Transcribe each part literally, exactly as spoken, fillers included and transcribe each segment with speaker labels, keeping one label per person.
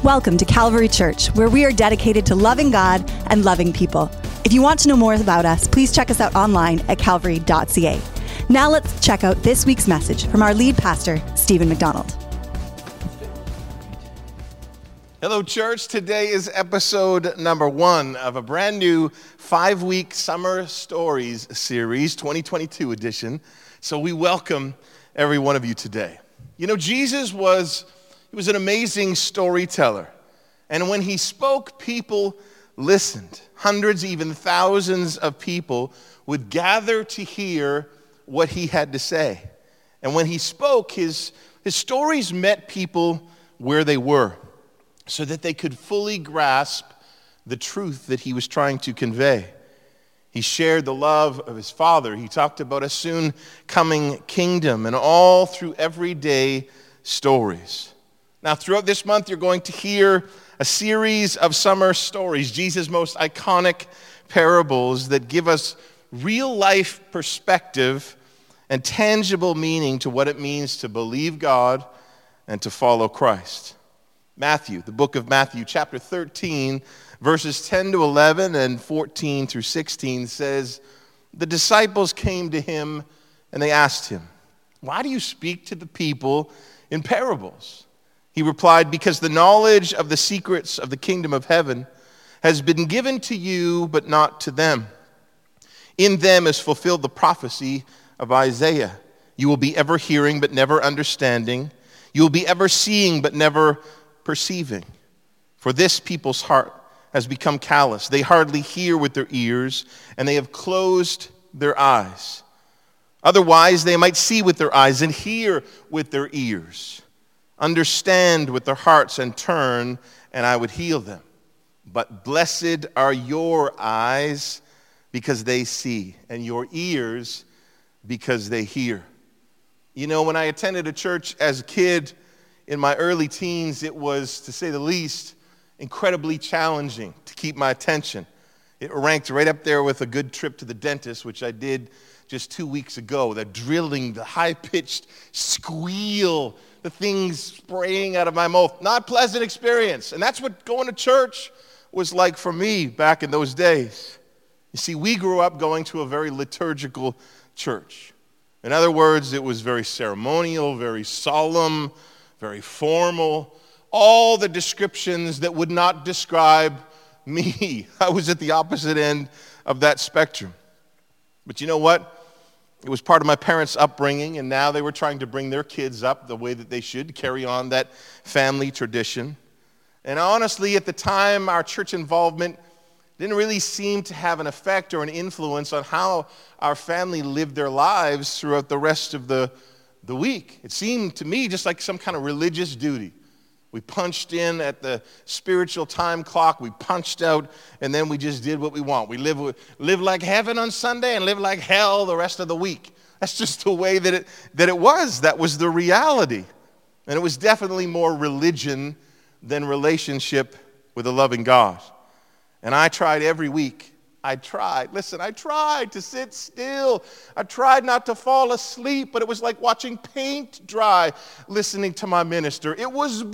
Speaker 1: Welcome to Calvary Church, where we are dedicated to loving God and loving people. If you want to know more about us, please check us out online at calvary dot c a. Now let's check out this week's message from our lead pastor, Stephen McDonald.
Speaker 2: Hello, church. Today is episode number one of a brand new five-week Summer Stories series, twenty twenty-two edition. So we welcome every one of you today. You know, Jesus was, he was an amazing storyteller. And when he spoke, people listened. Hundreds, even thousands of people would gather to hear what he had to say. And when he spoke, his, his stories met people where they were, so that they could fully grasp the truth that he was trying to convey. He shared the love of his Father. He talked about a soon coming kingdom, and all through everyday stories. Now, throughout this month, you're going to hear a series of summer stories, Jesus' most iconic parables that give us real-life perspective and tangible meaning to what it means to believe God and to follow Christ. Matthew, the book of Matthew, chapter thirteen, verses ten to eleven and fourteen through sixteen says, the disciples came to him and they asked him, "Why do you speak to the people in parables?" He replied, "Because the knowledge of the secrets of the kingdom of heaven has been given to you, but not to them. In them is fulfilled the prophecy of Isaiah. You will be ever hearing, but never understanding. You will be ever seeing, but never perceiving. For this people's heart has become callous. They hardly hear with their ears, and they have closed their eyes. Otherwise, they might see with their eyes and hear with their ears, understand with their hearts and turn, and I would heal them. But blessed are your eyes because they see, and your ears because they hear." You know, when I attended a church as a kid, in my early teens, it was, to say the least, incredibly challenging to keep my attention. It ranked right up there with a good trip to the dentist, which I did just two weeks ago. The drilling, the high-pitched squeal, the things spraying out of my mouth. Not a pleasant experience. And that's what going to church was like for me back in those days. You see, we grew up going to a very liturgical church. In other words, it was very ceremonial, very solemn, very formal, all the descriptions that would not describe me. I was at the opposite end of that spectrum. But you know what? It was part of my parents' upbringing, and now they were trying to bring their kids up the way that they should, carry on that family tradition. And honestly, at the time, our church involvement didn't really seem to have an effect or an influence on how our family lived their lives throughout the rest of the The week. It seemed to me just like some kind of religious duty. We punched in at the spiritual time clock, we punched out, and then we just did what we want. We live, live like heaven on Sunday and live like hell the rest of the week. That's just the way that it, that it was. That was the reality. And it was definitely more religion than relationship with a loving God. And I tried every week. I tried, listen, I tried to sit still. I tried not to fall asleep, but it was like watching paint dry listening to my minister. It was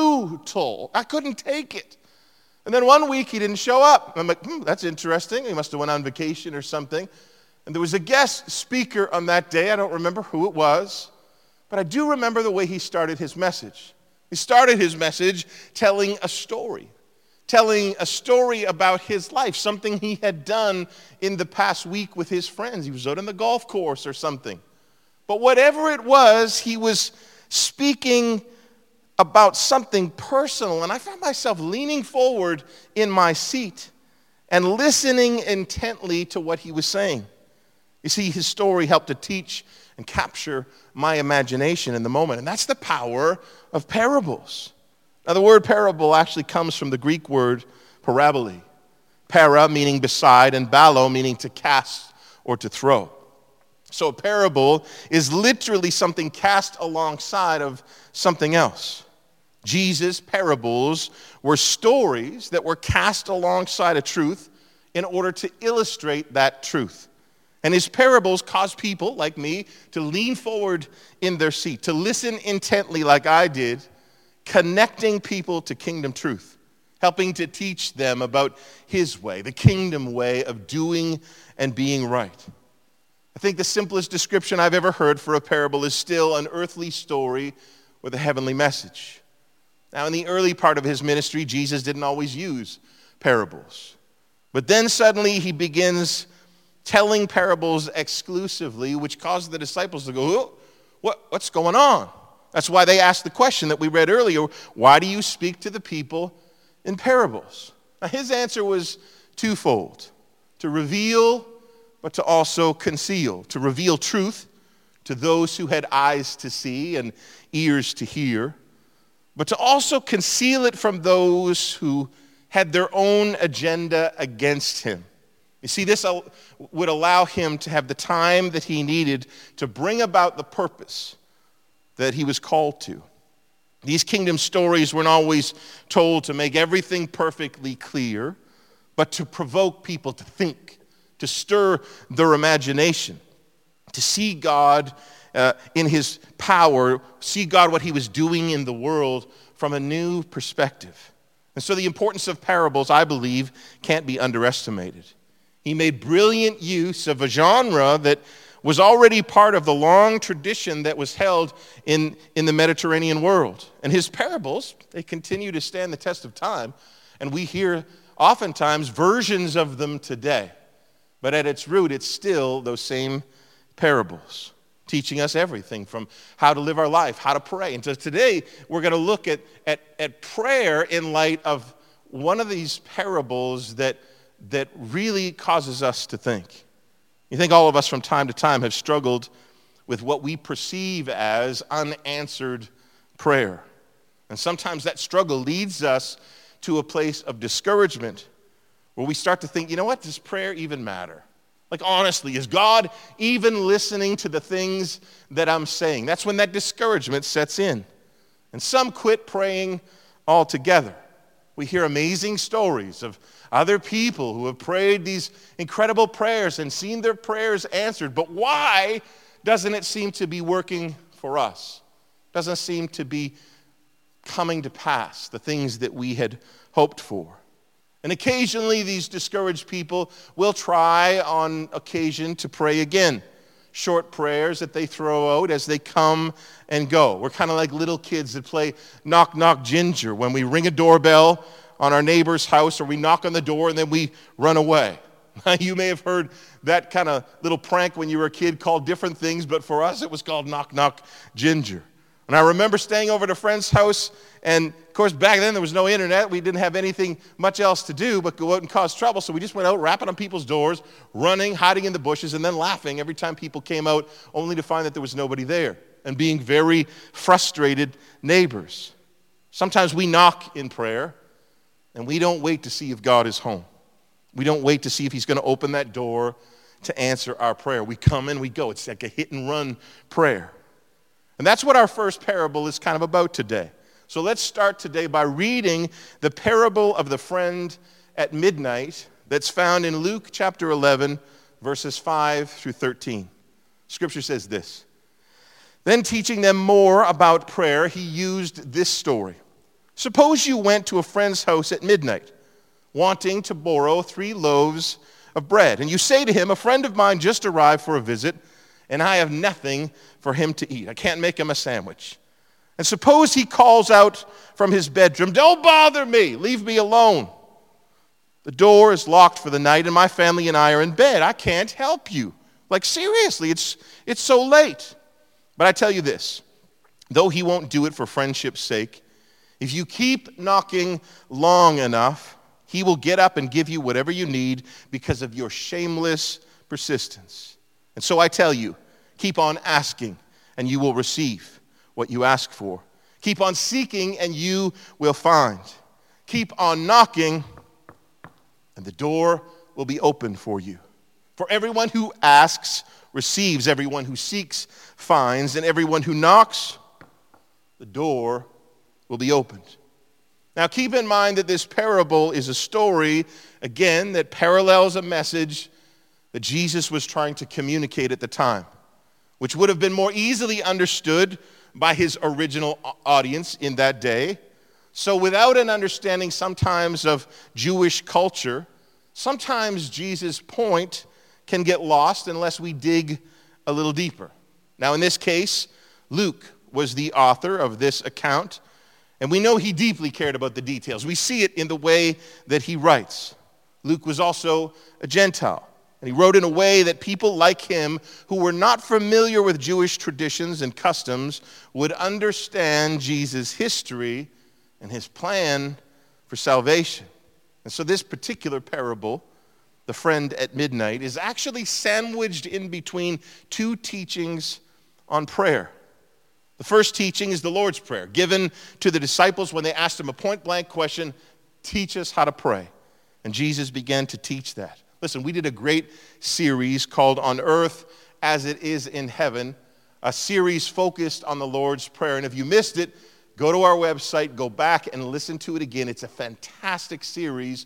Speaker 2: brutal. I couldn't take it. And then one week he didn't show up. I'm like, hmm, that's interesting. He must have went on vacation or something. And there was a guest speaker on that day. I don't remember who it was, but I do remember the way he started his message. He started his message telling a story. telling a story about his life, something he had done in the past week with his friends. He was out on the golf course or something. But whatever it was, he was speaking about something personal, and I found myself leaning forward in my seat and listening intently to what he was saying. You see, his story helped to teach and capture my imagination in the moment, and that's the power of parables. Now, the word parable actually comes from the Greek word parabole. Para meaning beside, and ballo meaning to cast or to throw. So a parable is literally something cast alongside of something else. Jesus' parables were stories that were cast alongside a truth in order to illustrate that truth. And his parables caused people like me to lean forward in their seat, to listen intently like I did, connecting people to kingdom truth, helping to teach them about his way, the kingdom way of doing and being right. I think the simplest description I've ever heard for a parable is still an earthly story with a heavenly message. Now, in the early part of his ministry, Jesus didn't always use parables. But then suddenly he begins telling parables exclusively, which caused the disciples to go, oh, what, what's going on? That's why they asked the question that we read earlier, why do you speak to the people in parables? Now, his answer was twofold: to reveal, but to also conceal. To reveal truth to those who had eyes to see and ears to hear, but to also conceal it from those who had their own agenda against him. You see, this would allow him to have the time that he needed to bring about the purpose that he was called to. These kingdom stories weren't always told to make everything perfectly clear, but to provoke people to think, to stir their imagination, to see God uh, in his power, see God what he was doing in the world from a new perspective. And so the importance of parables, I believe, can't be underestimated. He made brilliant use of a genre that was already part of the long tradition that was held in, in the Mediterranean world. And his parables, they continue to stand the test of time, and we hear oftentimes versions of them today. But at its root, it's still those same parables, teaching us everything from how to live our life, how to pray. And so today, we're going to look at, at, at prayer in light of one of these parables that, that really causes us to think. You think all of us from time to time have struggled with what we perceive as unanswered prayer. And sometimes that struggle leads us to a place of discouragement where we start to think, you know what, does prayer even matter? Like, honestly, is God even listening to the things that I'm saying? That's when that discouragement sets in. And some quit praying altogether. We hear amazing stories of other people who have prayed these incredible prayers and seen their prayers answered. But why doesn't it seem to be working for us? Doesn't seem to be coming to pass, the things that we had hoped for. And occasionally these discouraged people will try on occasion to pray again. Short prayers that they throw out as they come and go. We're kind of like little kids that play knock, knock, ginger when we ring a doorbell on our neighbor's house, or we knock on the door and then we run away. You may have heard that kind of little prank when you were a kid called different things, but for us it was called knock, knock, ginger. And I remember staying over at a friend's house, and of course back then there was no internet. We didn't have anything much else to do but go out and cause trouble. So we just went out rapping on people's doors, running, hiding in the bushes, and then laughing every time people came out, only to find that there was nobody there, and being very frustrated neighbors. Sometimes we knock in prayer, and we don't wait to see if God is home. We don't wait to see if he's going to open that door to answer our prayer. We come and we go. It's like a hit and run prayer. And that's what our first parable is kind of about today. So let's start today by reading the parable of the friend at midnight that's found in Luke chapter eleven, verses five through thirteen. Scripture says this: Then teaching them more about prayer, he used this story. Suppose you went to a friend's house at midnight, wanting to borrow three loaves of bread, and you say to him, a friend of mine just arrived for a visit, and I have nothing for him to eat. I can't make him a sandwich. And suppose he calls out from his bedroom, don't bother me, leave me alone. The door is locked for the night, and my family and I are in bed. I can't help you. Like, seriously, it's, it's so late. But I tell you this, though he won't do it for friendship's sake, if you keep knocking long enough, he will get up and give you whatever you need because of your shameless persistence. And so I tell you, keep on asking, and you will receive what you ask for. Keep on seeking, and you will find. Keep on knocking, and the door will be opened for you. For everyone who asks receives, everyone who seeks finds, and everyone who knocks, the door will be opened. Now keep in mind that this parable is a story, again, that parallels a message that Jesus was trying to communicate at the time, which would have been more easily understood by his original audience in that day. So without an understanding sometimes of Jewish culture, sometimes Jesus' point can get lost unless we dig a little deeper. Now in this case, Luke was the author of this account, and we know he deeply cared about the details. We see it in the way that he writes. Luke was also a Gentile, and he wrote in a way that people like him who were not familiar with Jewish traditions and customs would understand Jesus' history and his plan for salvation. And so this particular parable, the friend at midnight, is actually sandwiched in between two teachings on prayer. The first teaching is the Lord's Prayer, given to the disciples when they asked him a point-blank question, teach us how to pray. And Jesus began to teach that. Listen, we did a great series called On Earth as It Is in Heaven, a series focused on the Lord's Prayer. And if you missed it, go to our website, go back and listen to it again. It's a fantastic series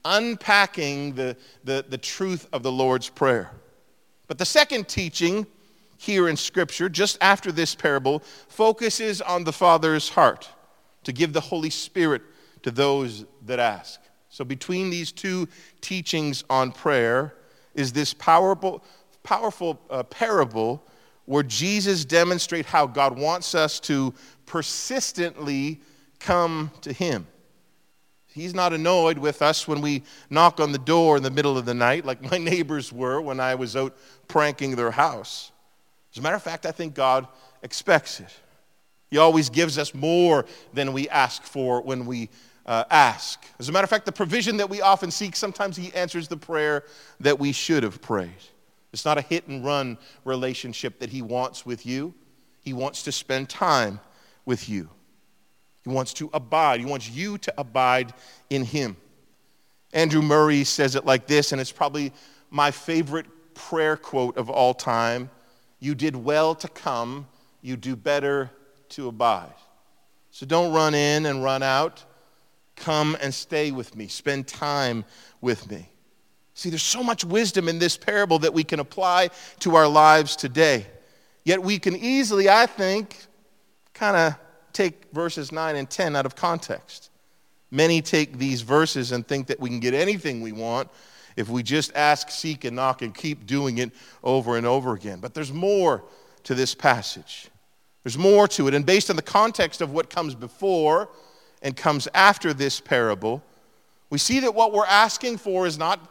Speaker 2: unpacking the, the, the truth of the Lord's Prayer. But the second teaching here in Scripture, just after this parable, focuses on the Father's heart to give the Holy Spirit to those that ask. So between these two teachings on prayer is this powerful, powerful uh, parable where Jesus demonstrates how God wants us to persistently come to him. He's not annoyed with us when we knock on the door in the middle of the night like my neighbors were when I was out pranking their house. As a matter of fact, I think God expects it. He always gives us more than we ask for when we uh, ask. As a matter of fact, the provision that we often seek, sometimes he answers the prayer that we should have prayed. It's not a hit-and-run relationship that he wants with you. He wants to spend time with you. He wants to abide. He wants you to abide in him. Andrew Murray says it like this, and it's probably my favorite prayer quote of all time. You did well to come. You do better to abide. So don't run in and run out. Come and stay with me. Spend time with me. See, there's so much wisdom in this parable that we can apply to our lives today. Yet we can easily, I think, kind of take verses nine and ten out of context. Many take these verses and think that we can get anything we want if we just ask, seek, and knock and keep doing it over and over again. But there's more to this passage. There's more to it. And based on the context of what comes before and comes after this parable, we see that what we're asking for is not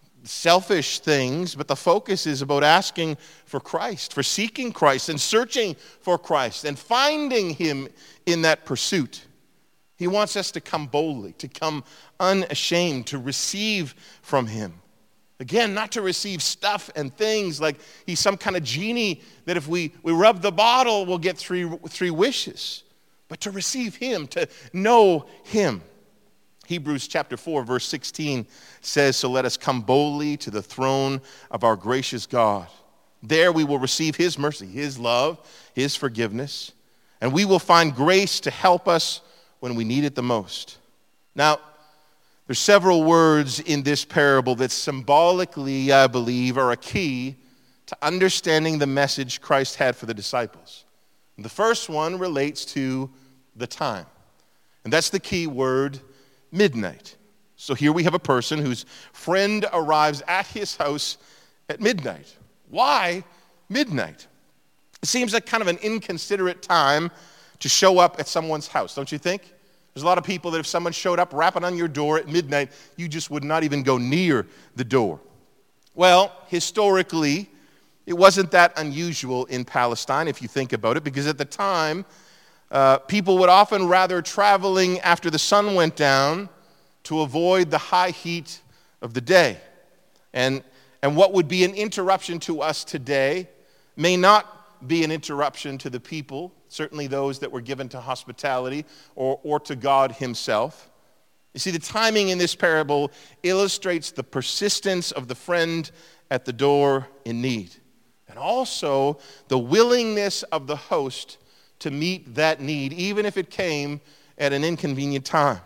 Speaker 2: selfish things, but the focus is about asking for Christ, for seeking Christ and searching for Christ and finding him in that pursuit. He wants us to come boldly, to come unashamed, to receive from him. Again, not to receive stuff and things like he's some kind of genie that if we, we rub the bottle, we'll get three, three wishes. But to receive him, to know him. Hebrews chapter four, verse sixteen says, so let us come boldly to the throne of our gracious God. There we will receive his mercy, his love, his forgiveness, and we will find grace to help us when we need it the most. Now, there's several words in this parable that symbolically, I believe, are a key to understanding the message Christ had for the disciples. And the first one relates to the time. And that's the key word, midnight. So here we have a person whose friend arrives at his house at midnight. Why midnight? It seems like kind of an inconsiderate time to show up at someone's house, don't you think? There's a lot of people that if someone showed up rapping on your door at midnight, you just would not even go near the door. Well, historically, it wasn't that unusual in Palestine, if you think about it, because at the time, uh, people would often rather traveling after the sun went down to avoid the high heat of the day. And, and what would be an interruption to us today may not be an interruption to the people, certainly those that were given to hospitality or, or to God himself. You see, the timing in this parable illustrates the persistence of the friend at the door in need, and also the willingness of the host to meet that need, even if it came at an inconvenient time.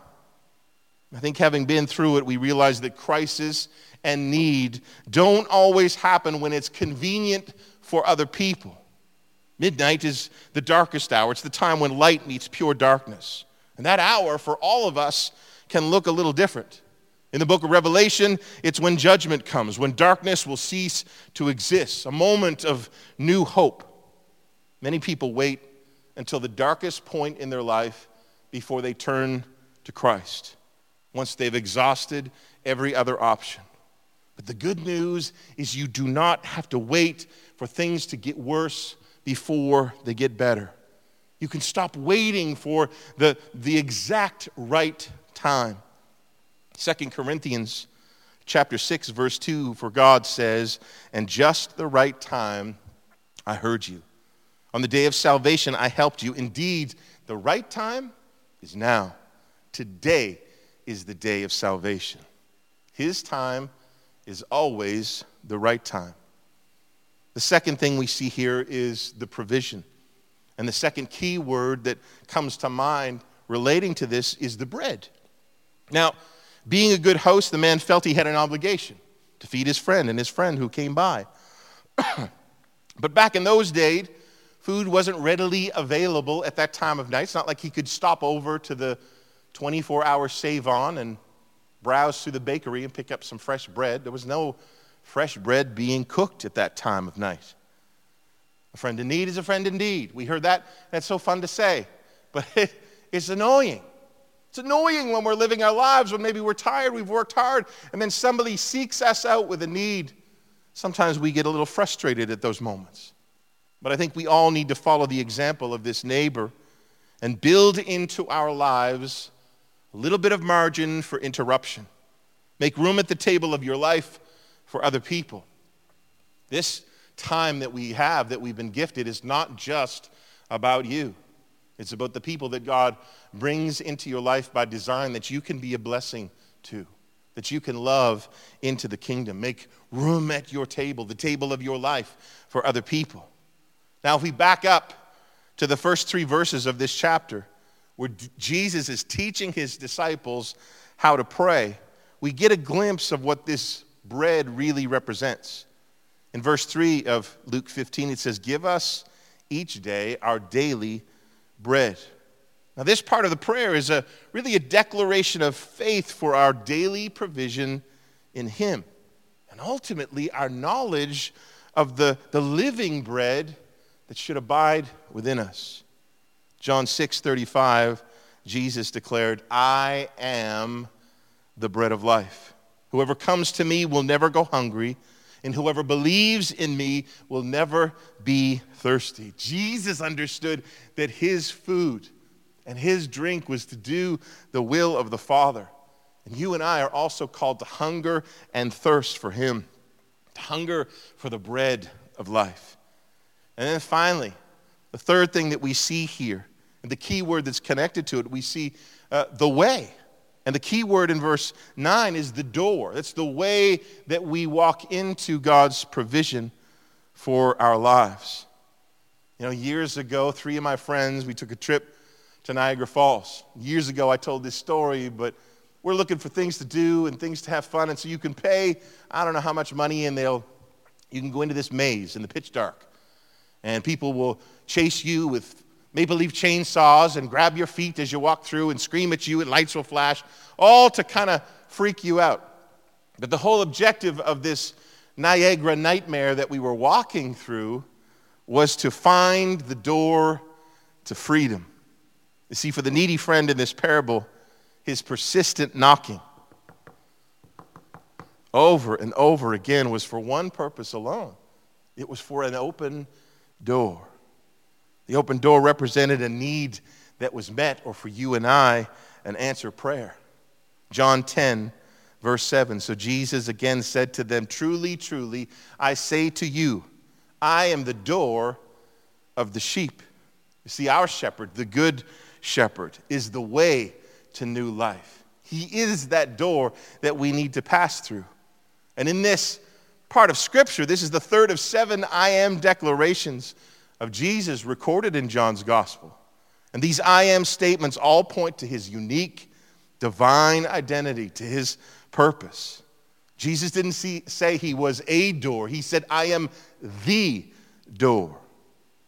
Speaker 2: I think having been through it, we realize that crisis and need don't always happen when it's convenient for other people. Midnight is the darkest hour. It's the time when light meets pure darkness. And that hour for all of us can look a little different. In the book of Revelation, it's when judgment comes, when darkness will cease to exist, a moment of new hope. Many people wait until the darkest point in their life before they turn to Christ, once they've exhausted every other option. But the good news is you do not have to wait for things to get worse before they get better. You can stop waiting for the, the exact right time. Second Corinthians chapter six, verse two, for God says, "And just the right time I heard you. On the day of salvation I helped you. Indeed, the right time is now. Today is the day of salvation." His time is always the right time. The second thing we see here is the provision. And the second key word that comes to mind relating to this is the bread. Now, being a good host, the man felt he had an obligation to feed his friend and his friend who came by. But back in those days, food wasn't readily available at that time of night. It's not like he could stop over to the twenty-four hour Save-On and browse through the bakery and pick up some fresh bread. There was no fresh bread being cooked at that time of night. A friend in need is a friend indeed. We heard that. That's so fun to say. But it, it's annoying. It's annoying when we're living our lives, when maybe we're tired, we've worked hard, and then somebody seeks us out with a need. Sometimes we get a little frustrated at those moments. But I think we all need to follow the example of this neighbor and build into our lives a little bit of margin for interruption. Make room at the table of your life for other people. This time that we have, that we've been gifted, is not just about you. It's about the people that God brings into your life by design that you can be a blessing to, that you can love into the kingdom. Make room at your table, the table of your life, for other people. Now, if we back up to the first three verses of this chapter, where Jesus is teaching his disciples how to pray, we get a glimpse of what this bread really represents. In verse three of Luke fifteen, it says, "Give us each day our daily bread." Now, this part of the prayer is a really a declaration of faith for our daily provision in him, and ultimately our knowledge of the, the living bread that should abide within us. John six thirty-five, Jesus declared, "I am the bread of life. Whoever comes to me will never go hungry, and whoever believes in me will never be thirsty." Jesus understood that his food and his drink was to do the will of the Father. And you and I are also called to hunger and thirst for him, to hunger for the bread of life. And then finally, the third thing that we see here, and the key word that's connected to it, we see uh, the way. And the key word in verse nine is the door. It's the way that we walk into God's provision for our lives. You know, years ago, three of my friends, we took a trip to Niagara Falls. Years ago, I told this story, but we're looking for things to do and things to have fun. And so you can pay, I don't know how much money, and they'll, you can go into this maze in the pitch dark. And people will chase you with maple leaf chainsaws and grab your feet as you walk through and scream at you, and lights will flash, all to kind of freak you out. But the whole objective of this Niagara nightmare that we were walking through was to find the door to freedom. You see, for the needy friend in this parable, his persistent knocking over and over again was for one purpose alone. It was for an open door. The open door represented a need that was met, or for you and I, an answered prayer. John ten, verse seven, "So Jesus again said to them, 'Truly, truly, I say to you, I am the door of the sheep.'" You see, our shepherd, the good shepherd, is the way to new life. He is that door that we need to pass through. And in this part of Scripture, this is the third of seven I am declarations of Jesus recorded in John's gospel. And these I am statements all point to his unique divine identity, to his purpose. Jesus didn't see, say he was a door. He said, "I am the door."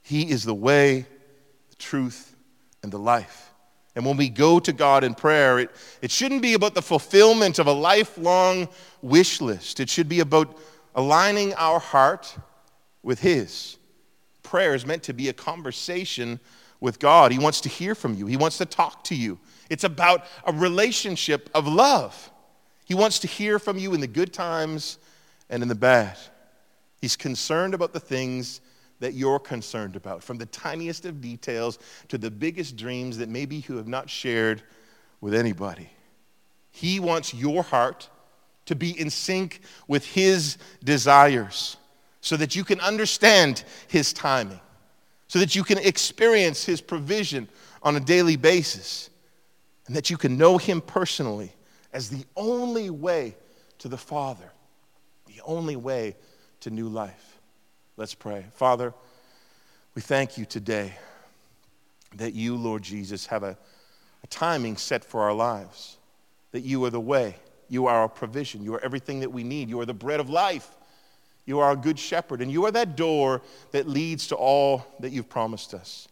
Speaker 2: He is the way, the truth, and the life. And when we go to God in prayer, it, it shouldn't be about the fulfillment of a lifelong wish list. It should be about aligning our heart with His. Prayer is meant to be a conversation with God. He wants to hear from you. He wants to talk to you. It's about a relationship of love. He wants to hear from you in the good times and in the bad. He's concerned about the things that you're concerned about, from the tiniest of details to the biggest dreams that maybe you have not shared with anybody. He wants your heart to be in sync with His desires so that you can understand His timing, so that you can experience His provision on a daily basis, and that you can know Him personally as the only way to the Father, the only way to new life. Let's pray. Father, we thank you today that you, Lord Jesus, have a, a timing set for our lives, that you are the way, you are our provision, you are everything that we need, you are the bread of life, you are our good shepherd, and you are that door that leads to all that you've promised us.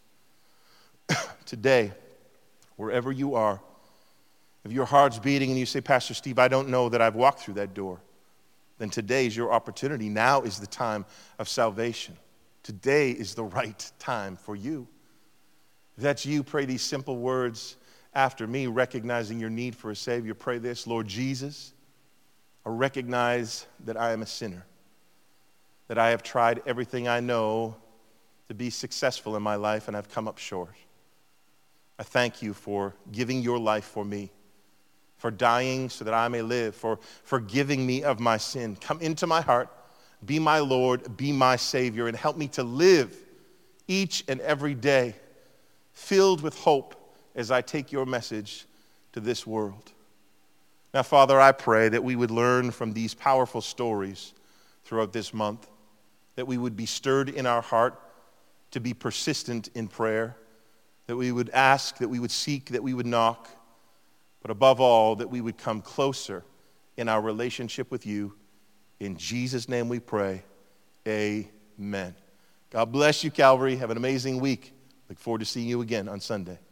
Speaker 2: Today, wherever you are, if your heart's beating and you say, Pastor Steve, I don't know that I've walked through that door, then today is your opportunity. Now is the time of salvation. Today is the right time for you. If that's you, pray these simple words after me, recognizing your need for a Savior. Pray this: Lord Jesus, I recognize that I am a sinner, that I have tried everything I know to be successful in my life, and I've come up short. I thank you for giving your life for me, for dying so that I may live, for forgiving me of my sin. Come into my heart, be my Lord, be my Savior, and help me to live each and every day filled with hope as I take your message to this world. Now, Father, I pray that we would learn from these powerful stories throughout this month, that we would be stirred in our heart to be persistent in prayer, that we would ask, that we would seek, that we would knock, but above all, that we would come closer in our relationship with you. In Jesus' name we pray, amen. God bless you, Calvary. Have an amazing week. Look forward to seeing you again on Sunday.